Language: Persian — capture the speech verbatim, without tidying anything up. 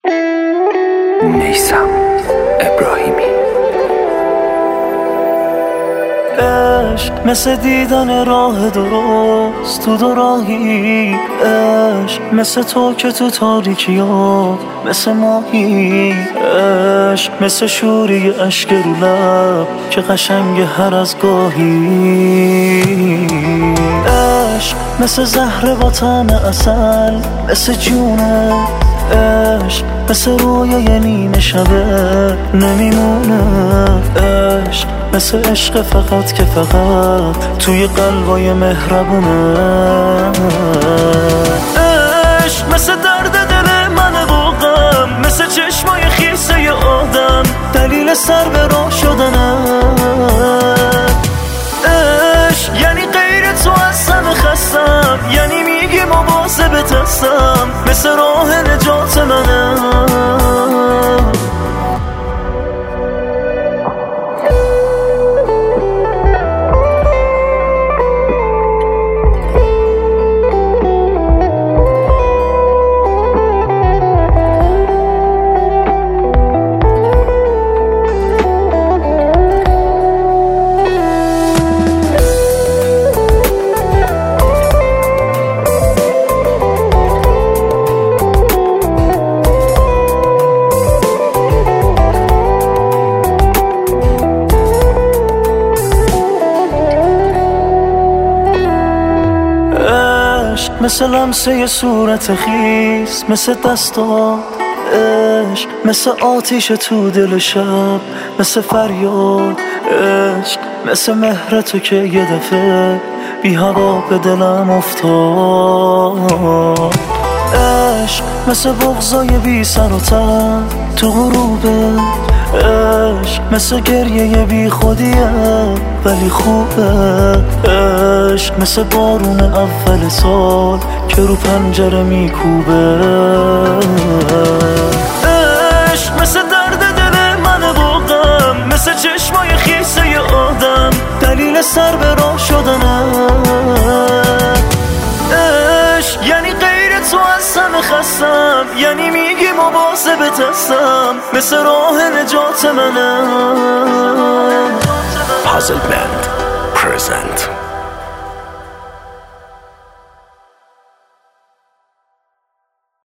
میثم ابراهیمی. عشق مثل دیدن راه درست تو دو راهی، عشق مثل تو که تو تاریکیات مثل ماهی، عشق مثل شوری اشک رو لب که قشنگ هر از گاهی، عشق مثل زهر با طعم عسل مثل جونه، عشق مثل رویای نیمه شبه نمیمونه، عشق مثل عشق فقط که فقط توی قلبای مهربونه، عشق مثل درد دل من و غم، مثل چشمای خیسه آدم دلیل سر به راه شدنه، عشق یعنی غیر تو از همه خستم، یعنی میگی مواظبت هستم، مثل راه نجات منه. مثل لمسه صورت خیس، مثل دستات عشق، مثل آتیش تو دل شب، مثل فریاد عشق، مثل مهر تو که یه دفعه بی هوا به دلم افتاد، عشق مثل بغضای بی سر و تن تو غروبه، عشق مثل گریه بی خودیه ولی خوبه، عشق مثل بارون اول سال که رو پنجره میکوبه، عشق مثل درد دل من و غم، مثل چشمای خیسه آدم دلیل سر به راه شدنه، عشق یعنی غیر تو از همه خستم، یعنی میگی مواظبت هستم، مثل راه نجات منه. Puzzle Band present